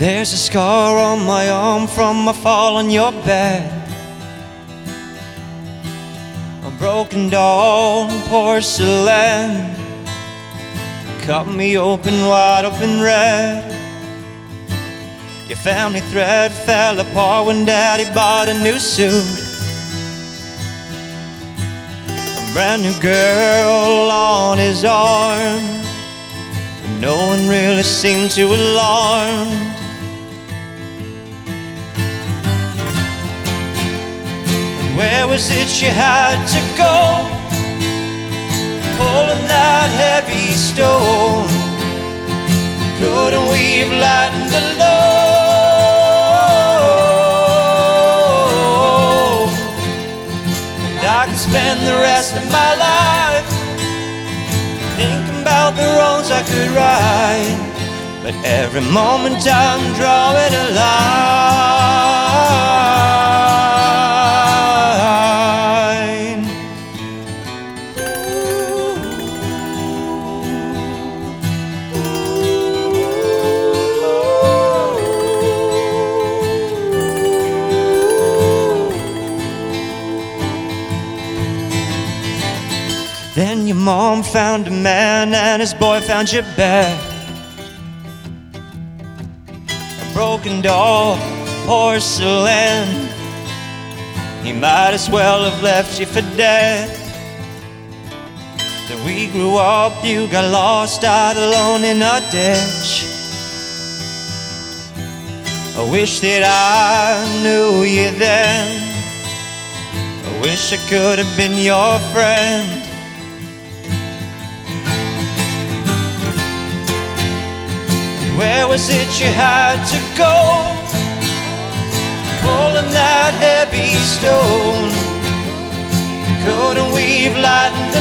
There's a scar on my arm from a fall on your bed, a broken doll porcelain cut me open, wide open red. Your family thread fell apart when Daddy bought a new suit. A brand new girl on his arm, but no one really seemed too alarmed. Where was it you had to go, pulling that heavy stone? Couldn't we have lightened the load? And I could spend the rest of my life thinking about the wrongs I could right, but every moment I'm drawing a line. Then your mom found a man and his boy found your bed, a broken doll, porcelain. He might as well have left you for dead. Then we grew up, you got lost out alone in a ditch. I wish that I knew you then. I wish I could have been your friend. Where was it you had to go, pulling that heavy stone? Couldn't we have lightened the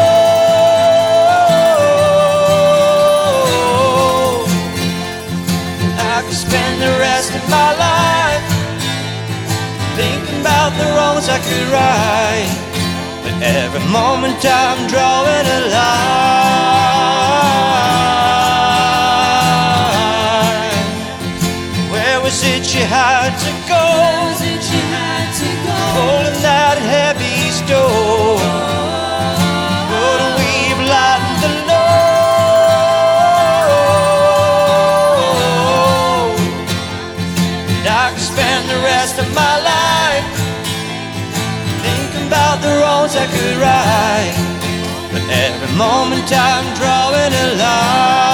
load? I could spend the rest of my life thinking about the wrongs I could right, but every moment I'm drawing a line. Where was it you had to go, pulling that heavy stone? Couldn't we have lightened the load? And I could spend the rest of my life thinking about the wrongs I could right, but every moment I'm drawing a line.